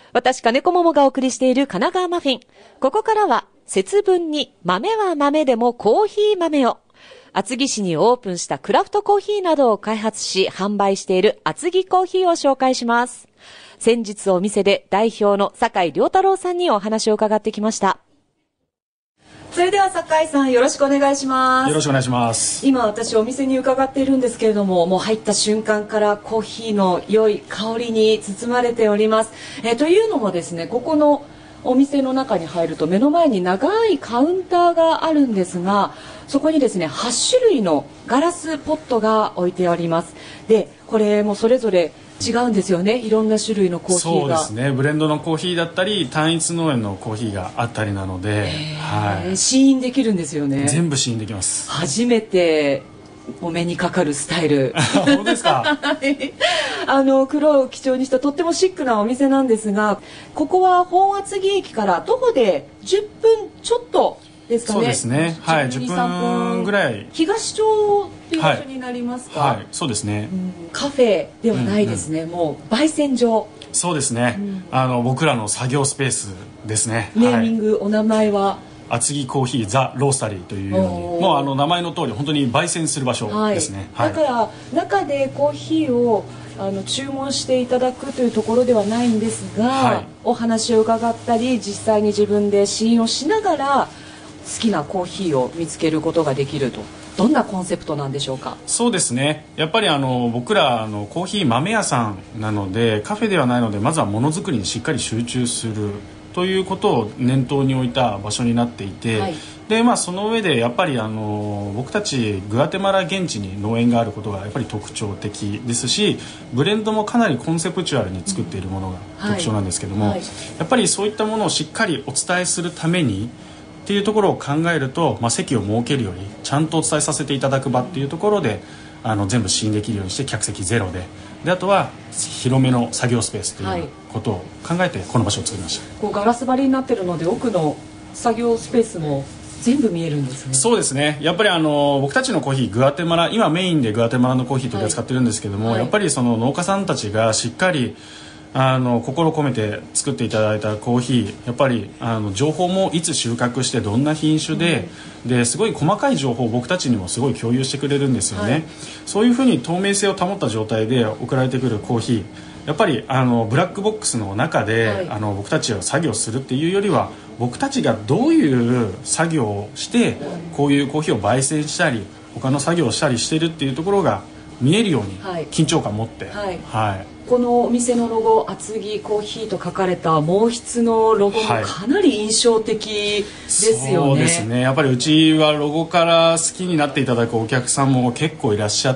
私、金子桃がお送りしている神奈川マフィン。ここからは、節分に豆は豆でもコーヒー豆を。厚木市にオープンしたクラフトコーヒーなどを開発し、販売している厚木コーヒーを紹介します。先日お店で代表の酒井良太郎さんにお話を伺ってきました。それでは酒井さん、よろしくお願いします。 よろしくお願いします。 今私お店に伺っているんですけれども、もう入った瞬間からコーヒーの良い香りに包まれております。というのもですね、ここのお店の中に入ると目の前に長いカウンターがあるんですが、そこにですね8種類のガラスポットが置いてあります。で、これもそれぞれ違うんですよね。いろんな種類のコーヒーが。 そうですね。ブレンドのコーヒーだったり単一農園のコーヒーがあったりなので、 試飲できるんですよね。 全部試飲できます。 初めてお目にかかるスタイル。 本当ですか？ 黒を基調にしたとってもシックなお店なんですが、ここは本厚木駅から徒歩で10分ちょっとですかね。 そうですね。はい、10分ぐらい。 東町っていう場所になりますか？ はい、そうですね。 カフェではないですね。もう焙煎所。 そうですね。僕らの作業スペースですね。 ネーミング、お名前は厚木コーヒーザ・ロースタリーというように、もう名前の通り本当に焙煎する場所ですね。 だから中でコーヒーを注文していただくというところではないんですが、お話を伺ったり実際に自分で試飲をしながら好きなコーヒーを見つけることができると。どんなコンセプトなんでしょうか？ そうですね。やっぱり僕らコーヒー豆屋さんなので、カフェではないので、まずはものづくりにしっかり集中するということを念頭に置いた場所になっていて、でその上でやっぱり僕たちグアテマラ現地に農園があることがやっぱり特徴的ですし、ブレンドもかなりコンセプチュアルに作っているものが特徴なんですけども、やっぱりそういったものをしっかりお伝えするためにっていうところを考えると、席を設けるよりちゃんとお伝えさせていただく場っていうところで全部試飲できるようにして、客席ゼロであとは広めの作業スペースということを考えてこの場所を作りました。 ガラス張りになってるので奥の作業スペースも全部見えるんですね。 そうですね。やっぱり僕たちのコーヒーグアテマラ、今メインでグアテマラのコーヒー取り扱ってるんですけども、やっぱりその農家さんたちがしっかり心込めて作っていただいたコーヒー、やっぱり情報もいつ収穫してどんな品種ですごい細かい情報を僕たちにもすごい共有してくれるんですよね。そういうふうに透明性を保った状態で送られてくるコーヒー、やっぱりブラックボックスの中で、僕たちが作業するっていうよりは、僕たちがどういう作業をしてこういうコーヒーを焙煎したり他の作業をしたりしてるっていうところが見えるように緊張感を持って、 このお店のロゴ、厚木コーヒーと書かれた毛筆のロゴもかなり印象的ですよね。 そうですね。やっぱりうちはロゴから好きになっていただくお客さんも結構いらっしゃって、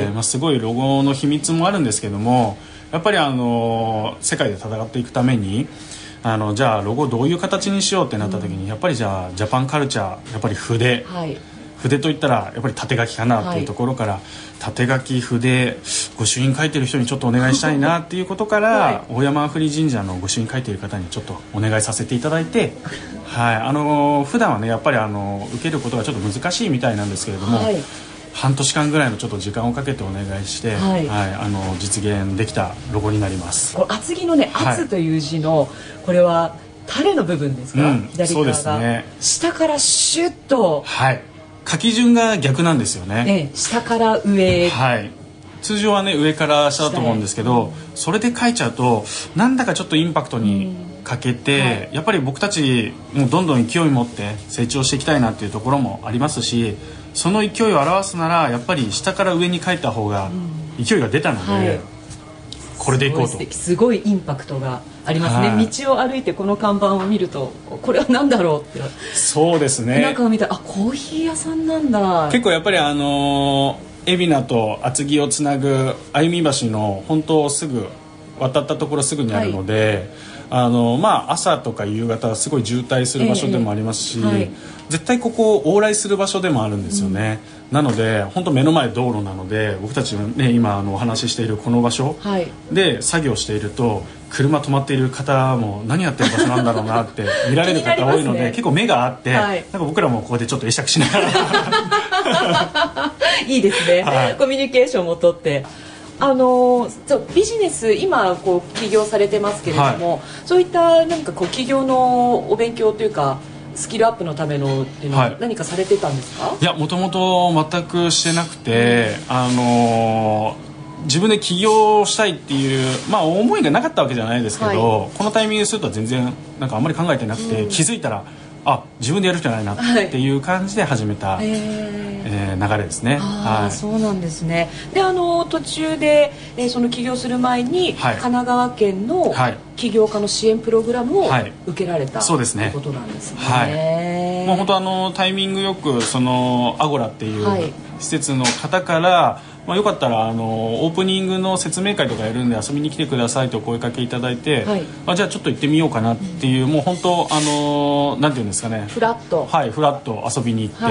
すごいロゴの秘密もあるんですけども、やっぱり世界で戦っていくためにじゃあロゴどういう形にしようってなった時に、やっぱりじゃあジャパンカルチャー、やっぱり筆、筆といったらやっぱり縦書きかなっていうところから、縦書き筆、御朱印書いてる人にちょっとお願いしたいなっていうことから、大山阿夫利神社の御朱印書いてる方にちょっとお願いさせていただいて、普段はねやっぱり受けることがちょっと難しいみたいなんですけれども、半年間ぐらいのちょっと時間をかけてお願いして、実現できたロゴになります。 厚木のね、厚という字のこれはタレの部分ですか？左側が、そうですね。下からシュッと、 書き順が逆なんですよね。 下から上、 通常はね上から下だと思うんですけど、それで書いちゃうとなんだかちょっとインパクトに欠けて、やっぱり僕たちもどんどん勢い持って成長していきたいなっていうところもありますし、その勢いを表すならやっぱり下から上に書いた方が勢いが出たので、これでいこうと。 すごいインパクトがありますね。道を歩いてこの看板を見ると、これは何だろうって。 そうですね。 中を見たら、コーヒー屋さんなんだ。 結構やっぱり海老名と厚木をつなぐ歩み橋の本当すぐ渡ったところすぐにあるので、朝とか夕方すごい渋滞する場所でもありますし、絶対ここを往来する場所でもあるんですよね。なので本当目の前道路なので、僕たちね今お話ししているこの場所で作業していると、車止まっている方も何やってる場所なんだろうなって見られる方多いので、結構目があって、なんか僕らもここでちょっと会釈しながらいいですね、コミュニケーションもとって。 ビジネス今こう起業されてますけれども、そういったなんかこう起業のお勉強というかスキルアップのためのっていうのは何かされてたんですか？ いや、もともと全くしてなくて、自分で起業したいっていう、思いがなかったわけじゃないですけど、このタイミングでするとは全然なんかあんまり考えてなくて、気づいたら自分でやるしかないなっていう感じで始めた、流れですね。 そうなんですね。で途中で、その起業する前に、神奈川県の起業家の支援プログラムを受けられた、ということなんですね。 もう本当タイミングよくそのアゴラっていう施設の方から、よかったらオープニングの説明会とかやるんで遊びに来てくださいとお声かけいただいて、じゃあちょっと行ってみようかなっていう、もう本当なんていうんですかね、 フラット遊びに行って、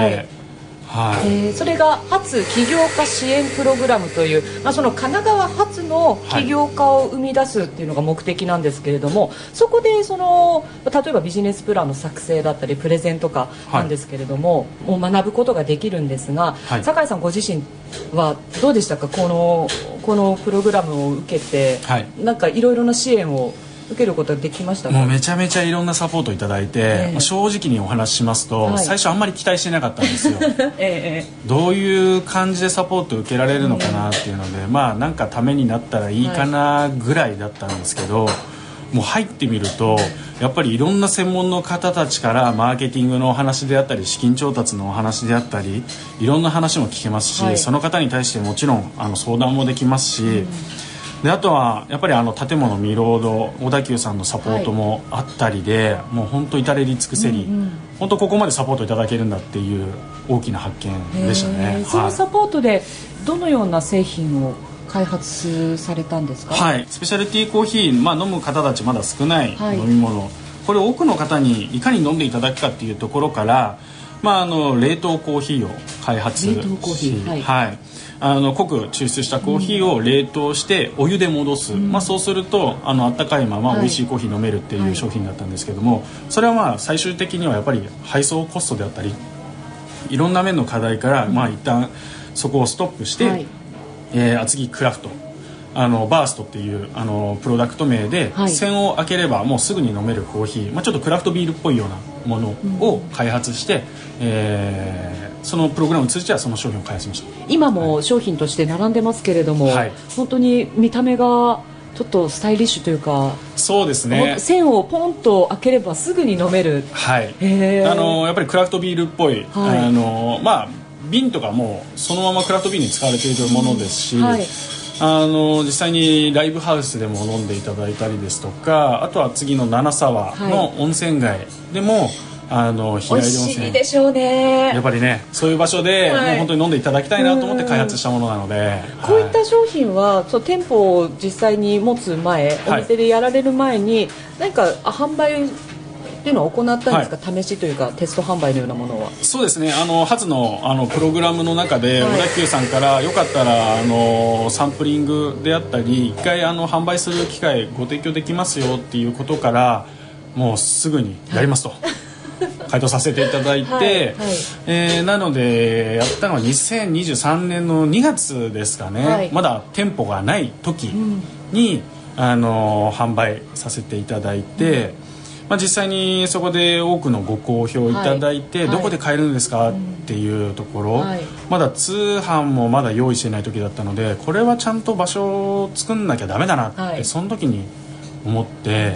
それが初起業家支援プログラムという、その神奈川発の起業家を生み出すっていうのが目的なんですけれども、そこで例えばビジネスプランの作成だったりプレゼンとかなんですけれども、学ぶことができるんですが、酒井さんご自身はどうでしたか？このプログラムを受けて、なんかいろいろな支援を受けることができましたか？ もうめちゃめちゃいろんなサポートいただいて、正直にお話ししますと、最初あんまり期待してなかったんですよ。どういう感じでサポート受けられるのかなっていうので、なんかためになったらいいかなぐらいだったんですけど、もう入ってみるとやっぱりいろんな専門の方たちからマーケティングのお話であったり資金調達のお話であったり、いろんな話も聞けますし、その方に対してもちろん相談もできますし、であとはやっぱり建物ミロード小田急さんのサポートもあったりで、もう本当至れり尽くせり、本当ここまでサポートいただけるんだっていう大きな発見でしたね。 そのサポートでどのような製品を開発されたんですか？ スペシャルティーコーヒー、飲む方たちまだ少ない飲み物、これを多くの方にいかに飲んでいただくかっていうところから、冷凍コーヒーを開発し、濃く抽出したコーヒーを冷凍してお湯で戻す、そうするとあったかいまま美味しいコーヒー飲めるっていう商品だったんですけども、それは最終的にはやっぱり配送コストであったりいろんな面の課題から、一旦そこをストップして、厚木クラフトバーストっていうプロダクト名で、栓を開ければもうすぐに飲めるコーヒー、ちょっとクラフトビールっぽいようなものを開発して、そのプログラムを通じてはその商品を開発しました。 今も商品として並んでますけれども、本当に見た目がちょっとスタイリッシュというか、 そうですね、 栓をポンと開ければすぐに飲める、 やっぱりクラフトビールっぽい、瓶とかもそのままクラフトビールに使われているものですし、実際にライブハウスでも飲んでいただいたりですとか、あとは次の七沢の温泉街でも、日帰り温泉、美味しいでしょうね。やっぱりね、そういう場所で、もう本当に飲んでいただきたいなと思って開発したものなので、 こういった商品は店舗を実際に持つ前、お店でやられる前に何か販売っていうのを行ったんですか？試しというかテスト販売のようなものは。 そうですね、初のプログラムの中で、小田急さんからよかったらサンプリングであったり一回販売する機会ご提供できますよっていうことから、もうすぐにやりますと、回答させていただいて、なのでやったのは2023年の2月ですかね、まだ店舗がない時に、販売させていただいて、実際にそこで多くのご好評いただいて、どこで買えるんですかっていうところ、まだ通販もまだ用意してない時だったので、これはちゃんと場所を作んなきゃダメだなって、その時に思って、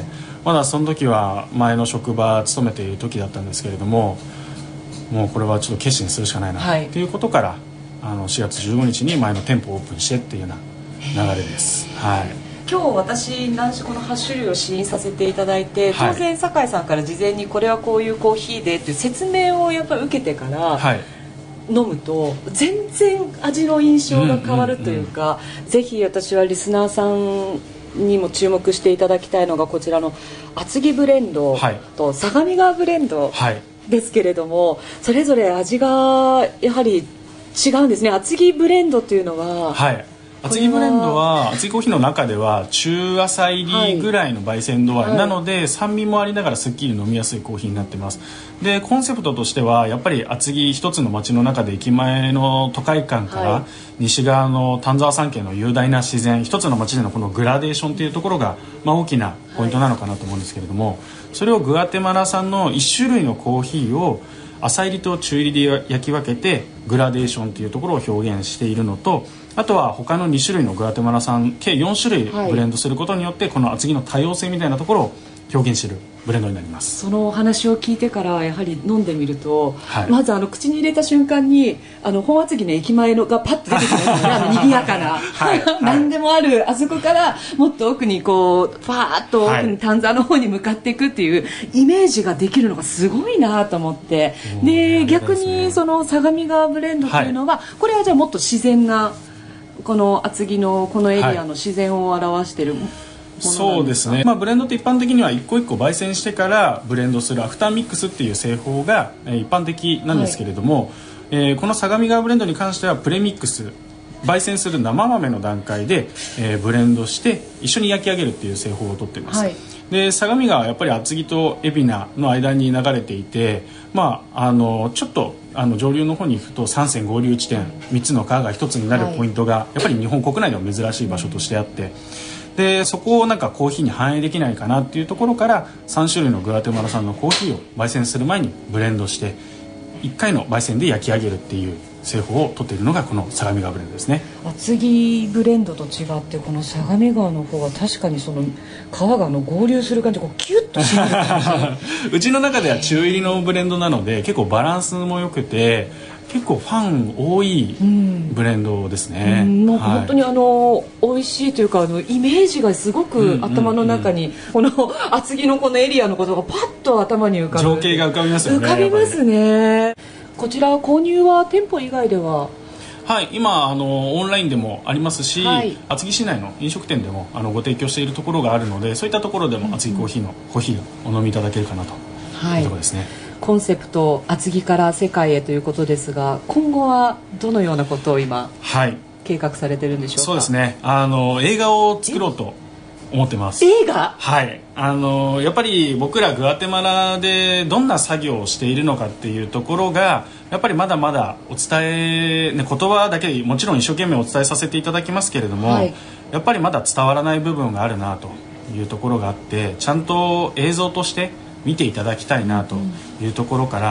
まだその時は前の職場勤めている時だったんですけれども、もうこれはちょっと決心するしかないなっていうことから、4月15日に前の店舗をオープンしてっていうような流れです。 今日私この8種類を試飲させていただいて、当然酒井さんから事前にこれはこういうコーヒーでっていう説明をやっぱり受けてから、飲むと全然味の印象が変わるというか、ぜひ私はリスナーさんにも注目していただきたいのがこちらの厚木ブレンドと相模川ブレンドですけれども、それぞれ味がやはり違うんですね。厚木ブレンドというのは、 厚木ブレンドは厚木コーヒーの中では中浅入りぐらいの焙煎度合いなので、酸味もありながらすっきり飲みやすいコーヒーになってます。でコンセプトとしてはやっぱり厚木一つの街の中で駅前の都会間から西側の丹沢山系の雄大な自然、一つの街でのこのグラデーションというところが、大きなポイントなのかなと思うんですけれども、それをグアテマラ産の1種類のコーヒーを浅入りと中入りで焼き分けてグラデーションというところを表現しているのと、あとは他の2種類のグアテマラ産計4種類ブレンドすることによって、この厚木の多様性みたいなところを表現しているブレンドになります。 そのお話を聞いてからやはり飲んでみると、まず口に入れた瞬間に本厚木の駅前のがパッと出てきますよね。賑やかな、何でもあるあそこからもっと奥にこうパーッと奥に丹沢の方に向かっていくっていうイメージができるのがすごいなと思って、で逆にその相模川ブレンドというのは、これはじゃあもっと自然なこの厚木のこのエリアの自然を表している、 そうですね、ブレンドって一般的には一個一個焙煎してからブレンドするアフターミックスっていう製法が一般的なんですけれども、この相模川ブレンドに関してはプレミックス、焙煎する生豆の段階で、ブレンドして一緒に焼き上げるっていう製法をとっています。で相模川はやっぱり厚木と海老名の間に流れていて、ちょっと上流の方に行くと3泉合流地点、3つの川が1つになるポイントがやっぱり日本国内でも珍しい場所としてあって、でそこをなんかコーヒーに反映できないかなっていうところから3種類のグアテマラ産のコーヒーを焙煎する前にブレンドして1回の焙煎で焼き上げるっていう製法をとっているのがこの相模川ブレンドですね。 厚木ブレンドと違ってこの相模川の方は確かにその川が合流する感じでキュッとしない感じうちの中では中入りのブレンドなので結構バランスも良くて結構ファン多いブレンドですね。 なんか本当に美味しいというかイメージがすごく頭の中にこの厚木のこのエリアのことがパッと頭に浮かぶ、 情景が浮かびますよね。 浮かびますね。こちら購入は店舗以外では今オンラインでもありますし、厚木市内の飲食店でもご提供しているところがあるので、そういったところでも厚木コーヒーのコーヒーをお飲みいただけるかなというところですね。 コンセプト厚木から世界へということですが、今後はどのようなことを今、計画されてるんでしょうか。 そうですね、映画を作ろうと思ってます。 映画？ やっぱり僕らグアテマラでどんな作業をしているのかっていうところがやっぱりまだまだお伝え、言葉だけでもちろん一生懸命お伝えさせていただきますけれども、やっぱりまだ伝わらない部分があるなというところがあって、ちゃんと映像として見ていただきたいなというところから、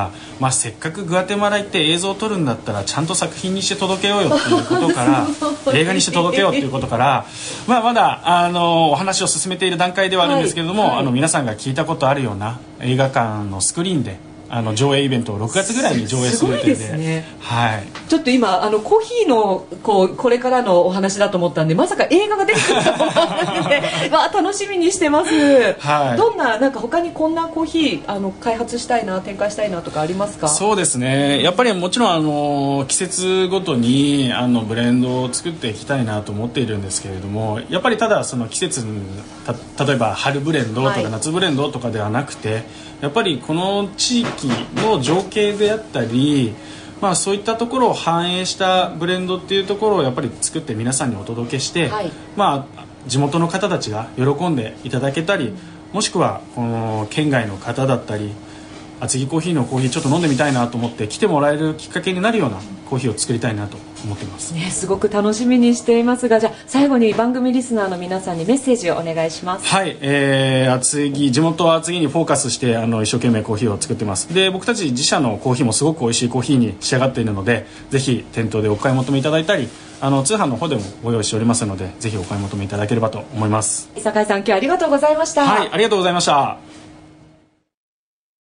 せっかくグアテマラ行って映像を撮るんだったらちゃんと作品にして届けようよっていうことから映画にして届けようっていうことからまだお話を進めている段階ではあるんですけれども、皆さんが聞いたことあるような映画館のスクリーンで上映イベントを6月ぐらいに上映する予定で。 すごいですね。ちょっと今コーヒーのこれからのお話だと思ったんで、まさか映画が出てくると思ったので楽しみにしてます。どんな他にこんなコーヒー開発したいな、展開したいなとかありますか。 そうですね、やっぱりもちろん季節ごとにブレンドを作っていきたいなと思っているんですけれども、やっぱりただその季節例えば春ブレンドとか夏ブレンドとかではなくて、やっぱりこの地域の情景であったり、そういったところを反映したブレンドっていうところをやっぱり作って皆さんにお届けして、地元の方たちが喜んでいただけたり、もしくはこの県外の方だったり厚木コーヒーのコーヒーちょっと飲んでみたいなと思って来てもらえるきっかけになるようなコーヒーを作りたいなと思っています、 すごく楽しみにしていますが、じゃあ最後に番組リスナーの皆さんにメッセージをお願いします。 厚木、地元は厚木にフォーカスして一生懸命コーヒーを作ってます。で僕たち自社のコーヒーもすごく美味しいコーヒーに仕上がっているので、ぜひ店頭でお買い求めいただいたり通販の方でもご用意しておりますので、ぜひお買い求めいただければと思います。 酒井さん、今日はありがとうございました。 ありがとうございました。